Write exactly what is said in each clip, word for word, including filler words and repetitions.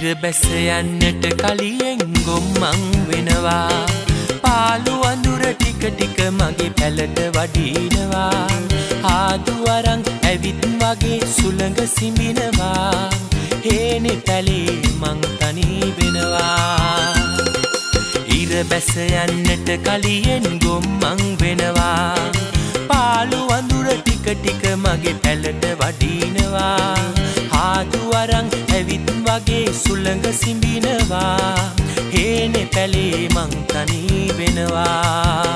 ඉර බැස යන්නට කලියෙන් ගොම්මන් වෙනවා. පාළු අඳුර ටික ටික මගේ පැලට වඩිනවා. ආදු අරන් ඇවිත් වගේ සුළඟ සිඹිනවා. හේනේ පැලේ මං තනි වෙනවා. ඉර බැස යන්නට කලියෙන් ගොම්මන් වෙනවා. පාළු අඳුර ටික ටික මගේ පැලට වඩිනවා. ආදු අරන් ඇවිත් වගේ සුළඟ සිඹිනවා. හේනේ පැලේ මං තනි වෙනවා.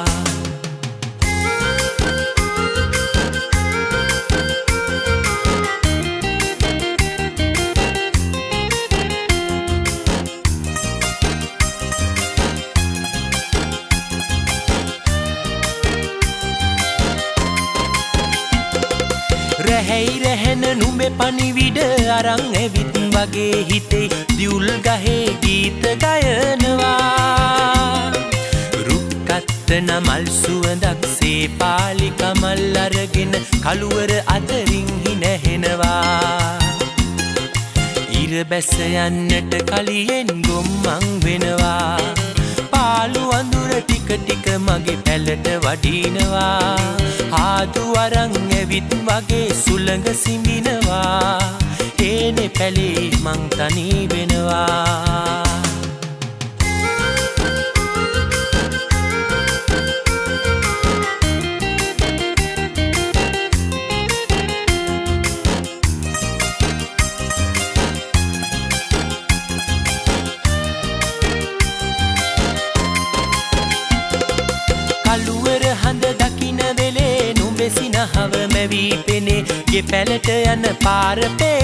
රැහැයි රැහෙන නුඹේ පණිවිඩ අරන් ඇවිත් වගේ හිතේ දියුල් ගහේ ගීත ගයනවා. රුක්කත්තන මල් සුවඳක් සේ පාලි කමල් අරගෙන කළුවර අතරින් හිනහෙනවා. ඉර බැස යන්නට කලියෙන් ගොම්මන් වෙනවා. පාළු අඳුර ටික ටික මගේ පැලට වඩිනවා. ආදු අරන් ඇවිත් වගේ සුළඟ සිඹිනවා. හේනේ පැලේ මං තනි වෙනවා. කළුවර හඳ දකින වෙලේ නුඹේ සිනහව මැවි පෙනේ. ගේ පැලට යන පාර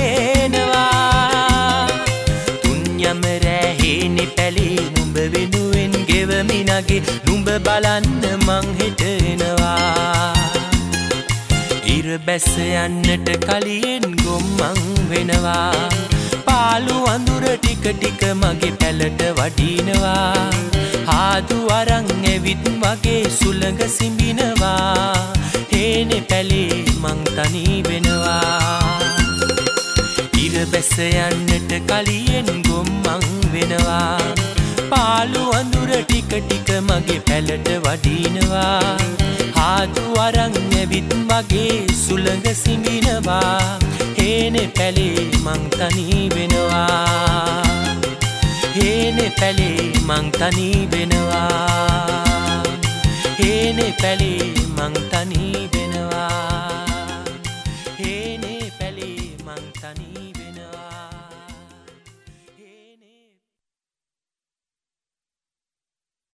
පේනවා. තුන්යම රෑ හේනේ පැලේ නුඹ වෙනුවෙන් ගෙවමි නගේ. නුඹ බලන්න මං හෙට එනවා. ඉර බැස යන්නට කලියෙන් ගොම්මන් වෙනවා. පාළු අඳුර ටික ටික මගේ පැලට වඩිනවා. ආදු අරන් ඇවිත් වගේ සුළඟ සිඹිනවා. හේනේ පැලේ මං තනි වෙනවා. ඉර බැස යන්නට කලියෙන් ගොම්මන් වෙනවා. පාළු අඳුර ටික ටික මගේ පැලට වඩිනවා. ආදු අරන් ඇවිත් වගේ සුළඟ සිඹිනවා. හේනේ පැලේ මං තනි වෙනවා. හේනේ පැලේ මං තනි වෙනවා. හේනේ පැලේ මං තනි වෙනවා. හේනේ පැලේ මං තනි වෙනවා.